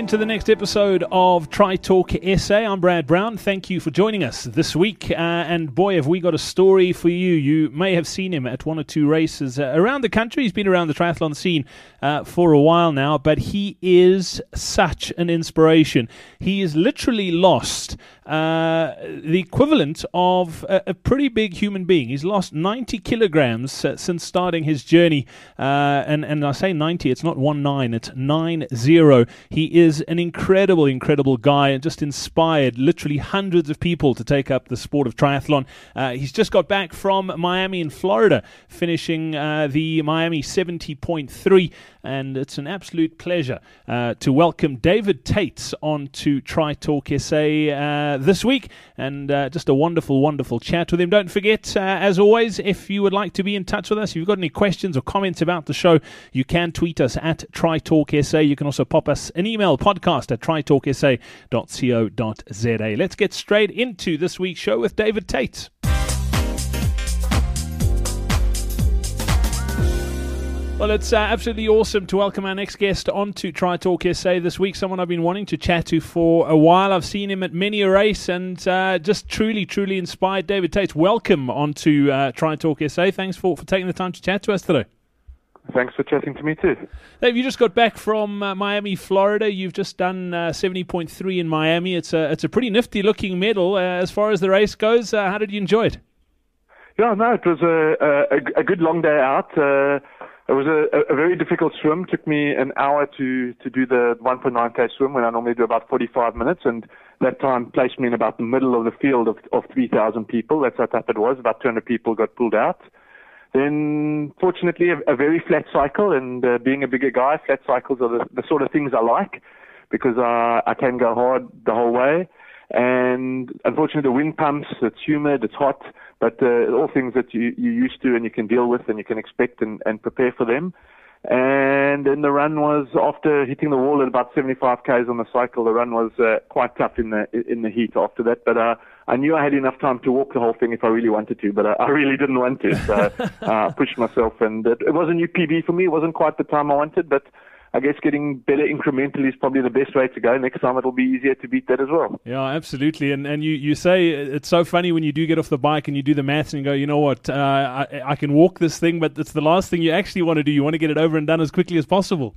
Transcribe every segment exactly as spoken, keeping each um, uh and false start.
into the next episode of Tri Talk S A. I'm Brad Brown. Thank you for joining us this week. Uh, and boy, have we got a story for you. You may have seen him at one or two races uh, around the country. He's been around the triathlon scene uh, for a while now, but he is such an inspiration. He is literally lost uh, the equivalent of a, a pretty big human being. He's lost ninety kilograms uh, since starting his journey. Uh, and, and I say ninety, it's not one nine, it's nine zero. He is an incredible, incredible guy and just inspired literally hundreds of people to take up the sport of triathlon. Uh, he's just got back from Miami in Florida, finishing uh, the Miami seventy point three, and it's an absolute pleasure uh, to welcome David Tate on to Tri Talk S A uh, this week, and uh, just a wonderful, wonderful chat with him. Don't forget, uh, as always, if you would like to be in touch with us, if you've got any questions or comments about the show, you can tweet us at Tri Talk S A. You can also pop us an email, podcast at tri talk s a dot co dot z a. Let's get straight into this week's show with David Tate. Well, it's uh, absolutely awesome to welcome our next guest onto Tri Talk S A this week, someone I've been wanting to chat to for a while. I've seen him at many a race and uh, just truly, truly inspired. David Tate, welcome onto uh, Tri Talk S A. Thanks for, for taking the time to chat to us today. Thanks for chatting to me too. Dave, you just got back from uh, Miami, Florida. You've just done uh, seventy point three in Miami. It's a it's a pretty nifty looking medal uh, as far as the race goes. Uh, how did you enjoy it? Yeah, no, it was a a, a good long day out. Uh, it was a, a very difficult swim. It took me an hour to to do the one point nine K swim when I normally do about forty-five minutes, and that time placed me in about the middle of the field of of three thousand people. That's how tough it was. About two hundred people got pulled out. Then, fortunately, a, a very flat cycle, and uh, being a bigger guy, flat cycles are the, the sort of things I like because uh, I can go hard the whole way. And unfortunately, the wind pumps, it's humid, it's hot, but uh, all things that you, you're used to and you can deal with and you can expect and, and prepare for them. And then the run was, after hitting the wall at about seventy-five kays on the cycle, the run was uh, quite tough in the in the heat after that. But uh, I knew I had enough time to walk the whole thing if I really wanted to, but uh, I really didn't want to. So I uh, pushed myself, and it, it was a new P B for me. It wasn't quite the time I wanted, but I guess getting better incrementally is probably the best way to go. Next time it'll be easier to beat that as well. Yeah, absolutely. And and you, you say it's so funny when you do get off the bike and you do the maths and you go, you know what, uh, I, I can walk this thing, but it's the last thing you actually want to do. You want to get it over and done as quickly as possible.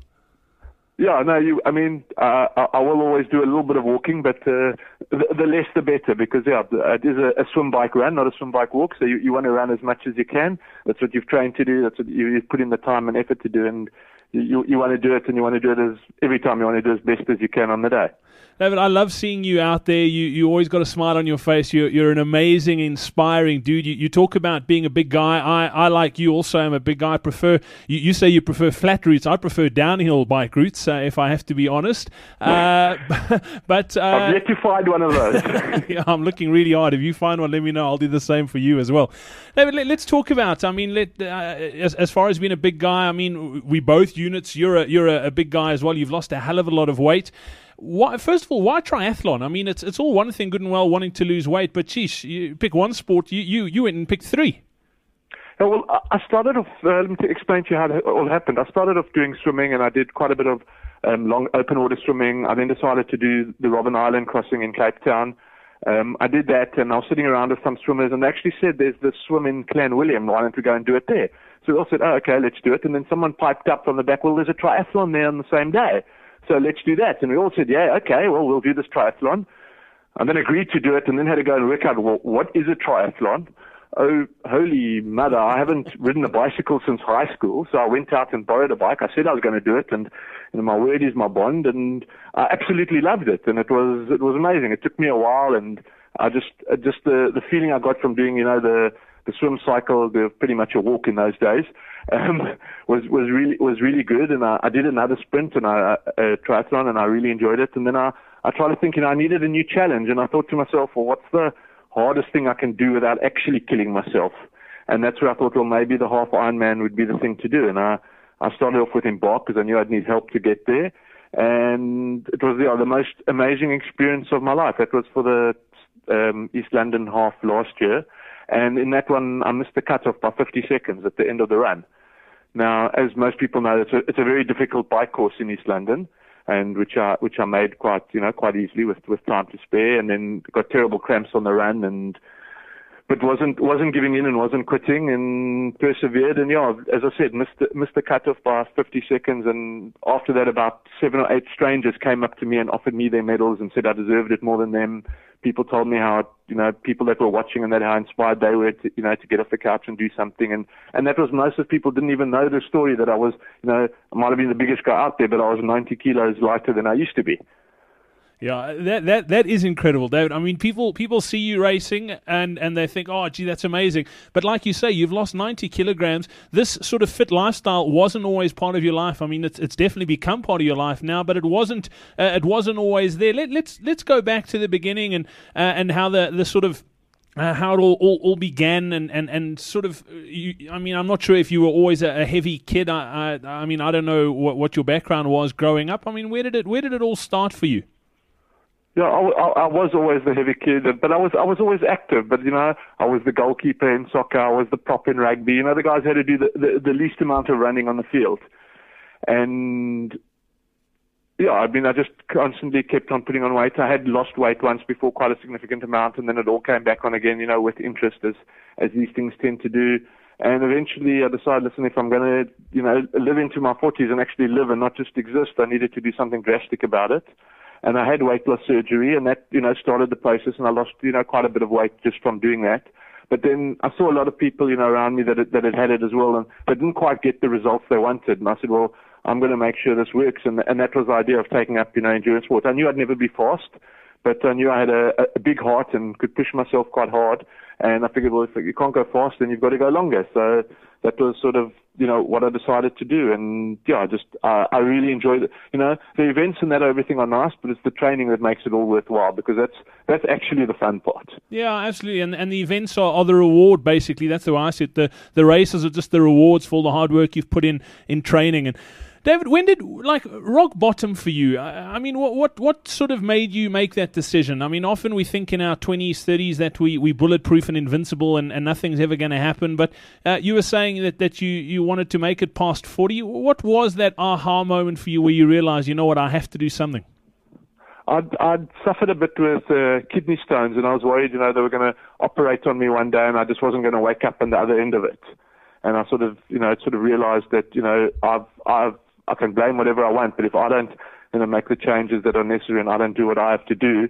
Yeah, no, you. I mean, uh, I, I will always do a little bit of walking, but uh, the, the less the better, because yeah, it is a, a swim bike run, not a swim bike walk. So you, you want to run as much as you can. That's what you've trained to do. That's what you, you've put in the time and effort to do, and you you want to do it, and you want to do it as every time you want to do as best as you can on the day. David, I love seeing you out there. You you always got a smile on your face. You're, you're an amazing, inspiring dude. You, you talk about being a big guy. I, I like you also. I'm a big guy. I prefer, you, you say you prefer flat routes. I prefer downhill bike routes, uh, if I have to be honest. Uh, but uh, I've yet to find one of those. Yeah, I'm looking really hard. If you find one, let me know. I'll do the same for you as well. David, let, let's talk about, I mean, let, uh, as, as far as being a big guy, I mean, we both units. You're a, you're a, a big guy as well. You've lost a hell of a lot of weight. Why, first of all, why triathlon? I mean, it's it's all one thing, good and well, wanting to lose weight, but geez, you pick one sport, you you, you went and picked three. Yeah, well, I started off, uh, let me explain to you how it all happened. I started off doing swimming, and I did quite a bit of um, long open water swimming. I then decided to do the Robben Island crossing in Cape Town. Um, I did that, and I was sitting around with some swimmers, and they actually said, there's this swim in Clanwilliam, why don't we go and do it there? So we all said, oh, okay, let's do it. And then someone piped up from the back, well, there's a triathlon there on the same day. So let's do that. And we all said, yeah, okay, well, we'll do this triathlon. And then agreed to do it, and then had to go and work out, well, what is a triathlon? Oh, holy mother, I haven't ridden a bicycle since high school. So I went out and borrowed a bike. I said I was going to do it, and, and my word is my bond, and I absolutely loved it. And it was, it was amazing. It took me a while, and I just, just the, the feeling I got from doing, you know, the, the swim cycle, the pretty much a walk in those days, um, was, was really, was really good. And I, I did another sprint and I, a triathlon, and I really enjoyed it. And then I, I tried to think, you know, I needed a new challenge, and I thought to myself, well, what's the hardest thing I can do without actually killing myself? And that's where I thought, well, maybe the half Ironman would be the thing to do. And I, I started off with Embark because I knew I'd need help to get there. And it was yeah, the most amazing experience of my life. That was for the um, East London half last year. And in that one, I missed the cutoff by fifty seconds at the end of the run. Now, as most people know, it's a, it's a very difficult bike course in East London. and which I which I made quite you know quite easily with with time to spare, and then got terrible cramps on the run, and but wasn't wasn't giving in and wasn't quitting, and persevered, and yeah, as I said, missed the, missed the cutoff by fifty seconds, and after that about seven or eight strangers came up to me and offered me their medals and said I deserved it more than them. People told me how, you know, people that were watching and that how inspired they were to, you know, to get off the couch and do something. And, and that was most of people didn't even know the story that I was, you know, I might have been the biggest guy out there, but I was ninety kilos lighter than I used to be. Yeah, that that that is incredible, David. I mean, people people see you racing and, and they think, oh, gee, that's amazing. But like you say, you've lost ninety kilograms. This sort of fit lifestyle wasn't always part of your life. I mean, it's it's definitely become part of your life now, but it wasn't uh, it wasn't always there. Let, let's let's go back to the beginning and uh, and how the the sort of Uh, how it all, all, all began, and, and, and sort of, you, I mean, I'm not sure if you were always a, a heavy kid. I, I I mean, I don't know what, what your background was growing up. I mean, where did it where did it all start for you? Yeah, I, I, I was always the heavy kid, but I was I was always active. But you know, I was the goalkeeper in soccer. I was the prop in rugby. You know, the guys had to do the, the, the least amount of running on the field, and yeah, I mean, I just constantly kept on putting on weight. I had lost weight once before, quite a significant amount, and then it all came back on again. You know, with interest, as as these things tend to do. And eventually, I decided, listen, if I'm going to, you know, live into my forties and actually live and not just exist, I needed to do something drastic about it. And I had weight loss surgery, and that, you know, started the process, and I lost, you know, quite a bit of weight just from doing that. But then I saw a lot of people, you know, around me that had, that had had it as well, and they didn't quite get the results they wanted. And I said, well, I'm going to make sure this works. And and that was the idea of taking up, you know, endurance sport. I knew I'd never be fast, but I knew I had a, a big heart and could push myself quite hard. And I figured, well, if you can't go fast, then you've got to go longer. So that was sort of, you know, what I decided to do. And yeah, I just, uh, I really enjoyed it. You know, the events and that, everything are nice, but it's the training that makes it all worthwhile, because that's, that's actually the fun part. Yeah, absolutely. And and the events are, are the reward, basically. That's the way I see it. The, the races are just the rewards for all the hard work you've put in, in training. And David, when did, like, rock bottom for you? I, I mean, what, what what sort of made you make that decision? I mean, often we think in our twenties, thirties that we we bulletproof and invincible and, and nothing's ever going to happen. But uh, you were saying that, that you, you wanted to make it past forty. What was that aha moment for you where you realized, you know what, I have to do something? I'd, I'd suffered a bit with uh, kidney stones, and I was worried, you know, they were going to operate on me one day, and I just wasn't going to wake up on the other end of it. And I sort of, you know, sort of realized that, you know, I've I've I can blame whatever I want, but if I don't, you know, make the changes that are necessary and I don't do what I have to do,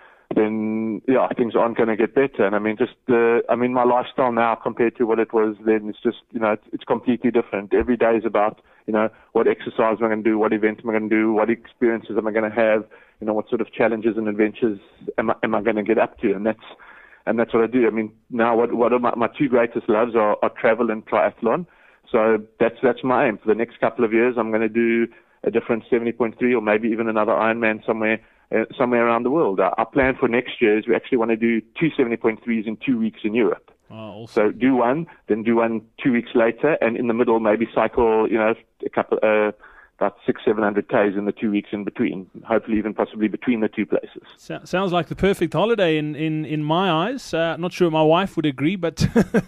then, yeah, things aren't going to get better. And I mean, just, uh, I mean, my lifestyle now compared to what it was then, it's just, you know, it's, it's completely different. Every day is about, you know, what exercise am I going to do, what event am I going to do, what experiences am I going to have, you know, what sort of challenges and adventures am I, am I going to get up to? And that's, and that's what I do. I mean, now what, what are my, my two greatest loves are, are travel and triathlon. So that's that's my aim. For the next couple of years, I'm going to do a different seventy point three or maybe even another Ironman somewhere uh, somewhere around the world. Our, our plan for next year is we actually want to do two seventy point threes in two weeks in Europe. Oh, awesome. So do one, then do one two weeks later, and in the middle maybe cycle, you know, a couple, uh, about six, seven hundred k's in the two weeks in between. Hopefully, even possibly between the two places. So, sounds like the perfect holiday in in in my eyes. Uh, not sure my wife would agree, but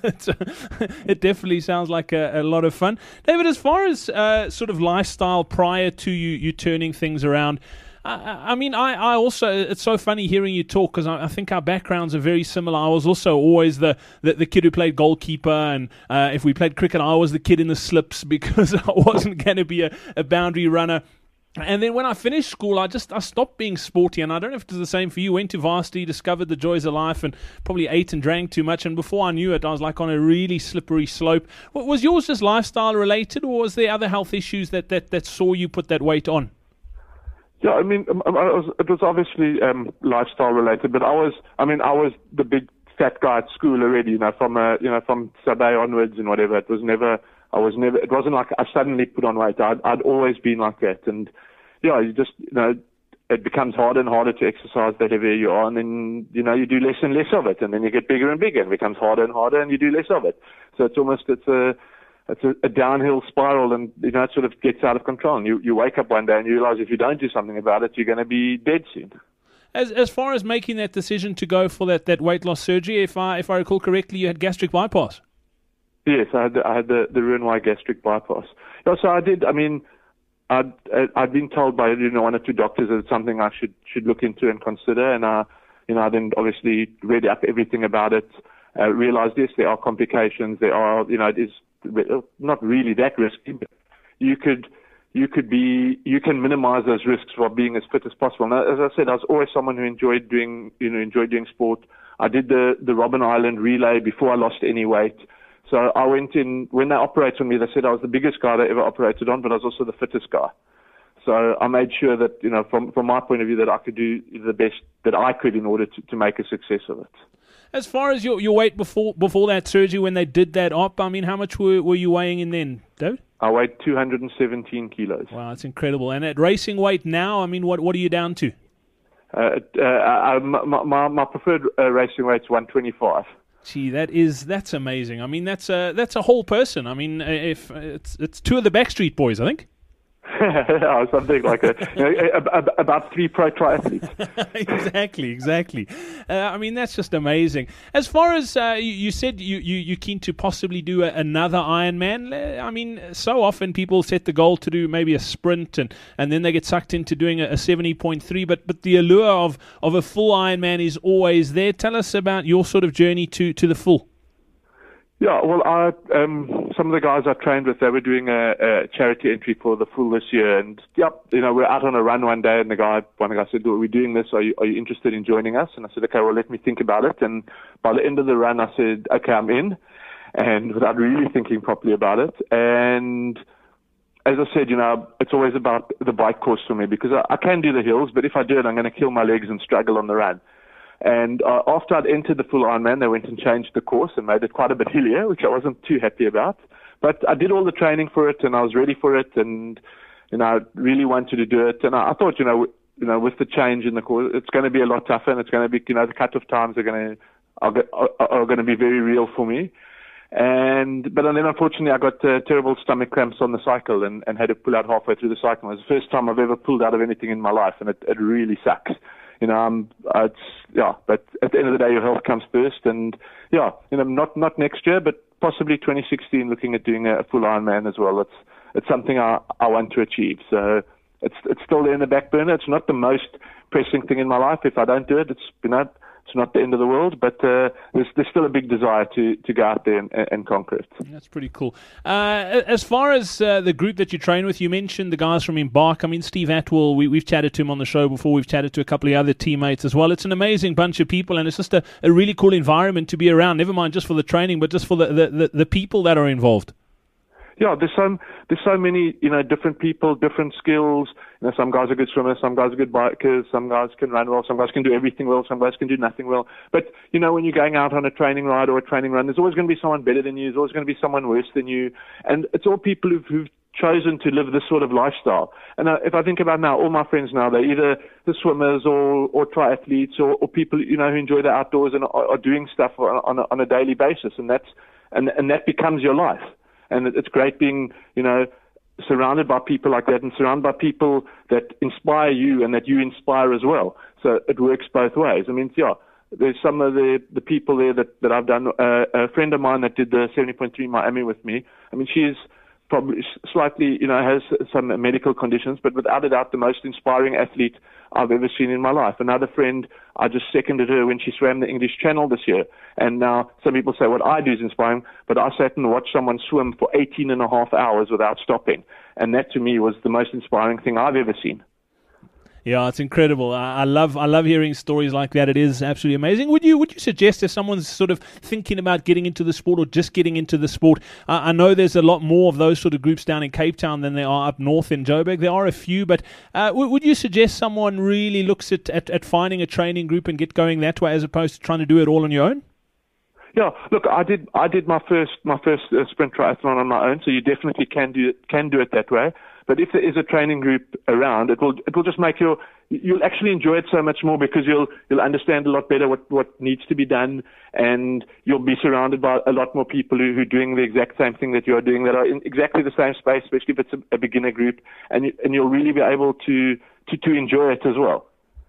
it definitely sounds like a, a lot of fun. David, as far as uh, sort of lifestyle prior to you you turning things around. I, I mean, I, I also, it's so funny hearing you talk, because I, I think our backgrounds are very similar. I was also always the, the, the kid who played goalkeeper, and uh, if we played cricket, I was the kid in the slips because I wasn't going to be a, a boundary runner. And then when I finished school, I just I stopped being sporty, and I don't know if it's the same for you. Went to varsity, discovered the joys of life, and probably ate and drank too much. And before I knew it, I was like on a really slippery slope. Was yours just lifestyle related, or was there other health issues that, that, that saw you put that weight on? Yeah, I mean, I was, it was obviously um, lifestyle related, but I was, I mean, I was the big fat guy at school already, you know, from, uh, you know, from Sabay onwards and whatever. It was never, I was never, it wasn't like I suddenly put on weight. I'd, I'd always been like that. And yeah, you just, you know, it becomes harder and harder to exercise the heavier you are, and then, you know, you do less and less of it, and then you get bigger and bigger, and it becomes harder and harder, and you do less of it. So it's almost, it's a, It's a, a downhill spiral, and you know it sort of gets out of control. And you, you wake up one day and you realize if you don't do something about it, you're going to be dead soon. As as far as making that decision to go for that, that weight loss surgery, if I if I recall correctly, you had gastric bypass. Yes, I had the, I had the the Roux-en-Y gastric bypass. Yeah, so I did. I mean, I'd, I'd been told by, you know, one or two doctors that it's something I should, should look into and consider. And, uh, you know, I then obviously read up everything about it, uh, realized, yes, there are complications. There are, you know, it is not really that risky, but you could, you could be, you can minimize those risks while being as fit as possible. Now, as I said, I was always someone who enjoyed doing, you know, enjoyed doing sport. I did the, the Robben Island relay before I lost any weight. So I went in, when they operated on me, they said I was the biggest guy they ever operated on, but I was also the fittest guy. So I made sure that, you know, from, from my point of view, that I could do the best that I could in order to, to make a success of it. As far as your, your weight before before that surgery, when they did that op, I mean, how much were, were you weighing in then, David? I weighed two hundred seventeen kilos. Wow, that's incredible. And at racing weight now, I mean, what, what are you down to? Uh, uh, uh, my, my, my preferred uh, racing weight is one twenty-five. Gee, that is that's amazing. I mean, that's a that's a whole person. I mean, if it's it's two of the Backstreet Boys, I think. Something like a, you know, about three pro triathletes. exactly, exactly. Uh, I mean, that's just amazing. As far as uh, you, you said, you you you're keen to possibly do a, another Ironman. I mean, so often people set the goal to do maybe a sprint, and, and then they get sucked into doing a, a seventy point three. But but the allure of, of a full Ironman is always there. Tell us about your sort of journey to, to the full. Yeah, well, I, um, some of the guys I trained with, they were doing a, a charity entry for the full this year, and yep, you know, we're out on a run one day, and the guy, one guy said, "Are we doing this? Are you, are you interested in joining us?" And I said, "Okay, well, let me think about it." And by the end of the run, I said, "Okay, I'm in," and without really thinking properly about it. And as I said, you know, it's always about the bike course for me, because I, I can do the hills, but if I do it, I'm going to kill my legs and struggle on the run. And uh, after I'd entered the full Ironman, they went and changed the course and made it quite a bit hillier, which I wasn't too happy about. But I did all the training for it, and I was ready for it, and you know, I really wanted to do it. And I, I thought, you know, you know, with the change in the course, it's going to be a lot tougher, and it's going to be, you know, the cut-off times are going to are, are, are going to be very real for me. And but then unfortunately, I got uh, terrible stomach cramps on the cycle, and, and had to pull out halfway through the cycle. It was the first time I've ever pulled out of anything in my life, and it, it really sucks. You know, um, uh, it's, yeah, but at the end of the day, your health comes first, and yeah, you know, not, not next year, but possibly twenty sixteen, looking at doing a, a full Ironman as well. It's, it's something I, I want to achieve. So it's, it's still there in the back burner. It's not the most pressing thing in my life. If I don't do it, it's, you know, it's not the end of the world, but uh, there's, there's still a big desire to, to go out there and, and conquer it. That's pretty cool. Uh, as far as uh, the group that you train with, you mentioned the guys from Embark. I mean, Steve Atwell, we, we've chatted to him on the show before. We've chatted to a couple of other teammates as well. It's an amazing bunch of people, and it's just a, a really cool environment to be around, never mind just for the training, but just for the, the, the, the people that are involved. Yeah, there's so there's so many, you know, different people, different skills. You know, some guys are good swimmers, some guys are good bikers, some guys can run well, some guys can do everything well, some guys can do nothing well. But you know, when you're going out on a training ride or a training run, there's always going to be someone better than you. There's always going to be someone worse than you, and it's all people who've, who've chosen to live this sort of lifestyle. And uh, if I think about now, all my friends now, they're either the swimmers or or triathletes or, or people, you know, who enjoy the outdoors and are, are doing stuff on, on, a, on a daily basis, and that's and and that becomes your life. And it's great being, you know, surrounded by people like that, and surrounded by people that inspire you and that you inspire as well. So it works both ways. I mean, yeah, there's some of the, the people there that, that I've done. Uh, a friend of mine that did the seventy point three Miami with me, I mean, she's probably slightly, you know, has some medical conditions, but without a doubt the most inspiring athlete I've ever seen in my life. Another friend, I just seconded her when she swam the English Channel this year. And now some people say what I do is inspiring, but I sat and watched someone swim for eighteen and a half hours without stopping. And that to me was the most inspiring thing I've ever seen. Yeah, it's incredible. I, I love I love hearing stories like that. It is absolutely amazing. Would you would you suggest if someone's sort of thinking about getting into the sport or just getting into the sport? Uh, I know there's a lot more of those sort of groups down in Cape Town than there are up north in Joburg. There are a few, but uh, w- would you suggest someone really looks at, at, at finding a training group and get going that way as opposed to trying to do it all on your own? Yeah, look, I did I did my first my first uh, sprint triathlon on my own, so you definitely can do it, can do it that way. But if there is a training group around, it will it will just make your you'll actually enjoy it so much more, because you'll you'll understand a lot better what, what needs to be done, and you'll be surrounded by a lot more people who, who are doing the exact same thing that you're doing, that are in exactly the same space, especially if it's a, a beginner group, and you, and you'll really be able to, to to enjoy it as well.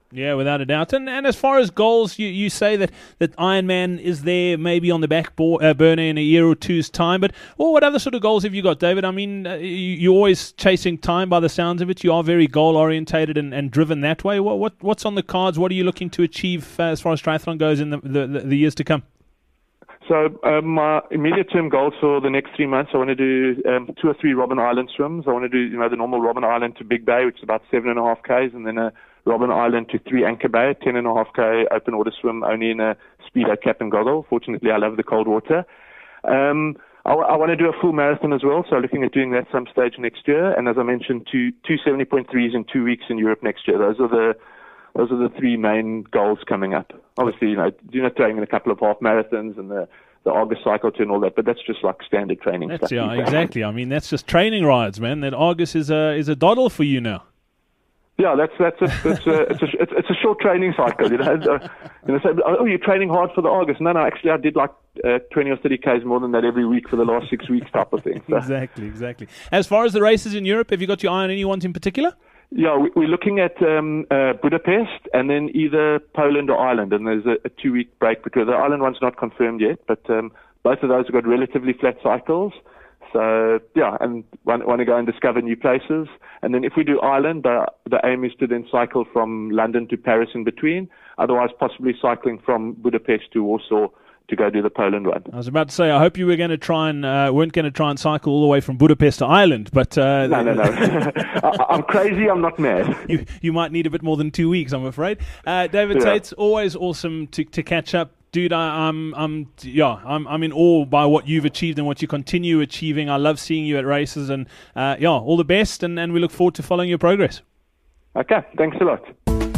Yeah, without a doubt. And and as far as goals, you, you say that, that Ironman is there maybe on the back bo- uh, burner in a year or two's time. But well, what other sort of goals have you got, David? I mean, uh, you, you're always chasing time by the sounds of it. You are very goal-orientated and, and driven that way. What, what What's on the cards? What are you looking to achieve uh, as far as triathlon goes in the, the, the, the years to come? So um, my immediate term goals for the next three months, I want to do um, two or three Robben Island swims. I want to do, you know, the normal Robben Island to Big Bay, which is about seven and a half Ks, and then a Robben Island to three Anchor Bay, ten and a half K open water swim, only in a Speedo cap and goggle. Fortunately, I love the cold water. Um, I, I want to do a full marathon as well, so looking at doing that some stage next year. And as I mentioned, two two seventy point threes in two weeks in Europe next year. Those are the those are the three main goals coming up. Obviously, you know, you're not training in a couple of half marathons and the the Argus cycle to and all that, but that's just like standard training that's, stuff. Yeah, exactly. I mean, that's just training rides, man. That Argus is a is a doddle for you now. Yeah, that's that's a, that's a, it's a it's, it's a short training cycle. You know, uh, you know, so, oh, you're training hard for the Argus. No, no, actually, I did like uh, twenty or thirty Ks more than that every week for the last six weeks, type of thing. So. Exactly, exactly. As far as the races in Europe, have you got your eye on any ones in particular? Yeah, we, we're looking at um, uh, Budapest and then either Poland or Ireland, and there's a, a two-week break because the Ireland one's not confirmed yet, but um, both of those have got relatively flat cycles. So, yeah, and want, want to go and discover new places. And then if we do Ireland, the, the aim is to then cycle from London to Paris in between, otherwise possibly cycling from Budapest to Warsaw to go do the Poland one. I was about to say, I hope you were going to try and uh, weren't going to try and cycle all the way from Budapest to Ireland, but uh, no, no, no. I, I'm crazy. I'm not mad. You you might need a bit more than two weeks, I'm afraid. Uh, David yeah. Tate's always awesome to to catch up. Dude, I, I'm, I'm, yeah, I'm, I'm in awe by what you've achieved and what you continue achieving. I love seeing you at races, and uh, yeah, all the best, and, and we look forward to following your progress. Okay, thanks a lot.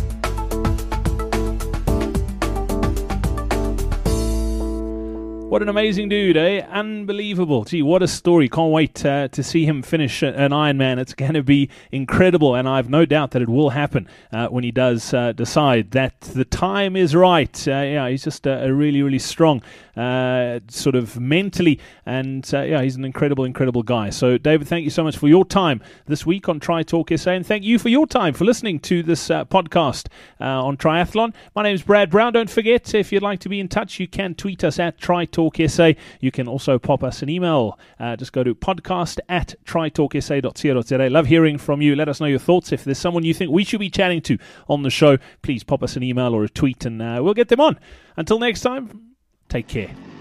What an amazing dude, eh? Unbelievable. Gee, what a story. Can't wait uh, to see him finish an Ironman. It's going to be incredible, and I have no doubt that it will happen uh, when he does uh, decide that the time is right. Uh, yeah, he's just a, a really, really strong, uh, sort of mentally, and uh, yeah, he's an incredible, incredible guy. So, David, thank you so much for your time this week on Tri Talk S A, and thank you for your time for listening to this uh, podcast uh, on triathlon. My name is Brad Brown. Don't forget, if you'd like to be in touch, you can tweet us at Tri Talk Talk S A. You can also pop us an email. Uh, just go to podcast at tritalksa dot co dot za. Love hearing from you. Let us know your thoughts. If there's someone you think we should be chatting to on the show, please pop us an email or a tweet and uh, we'll get them on. Until next time, take care.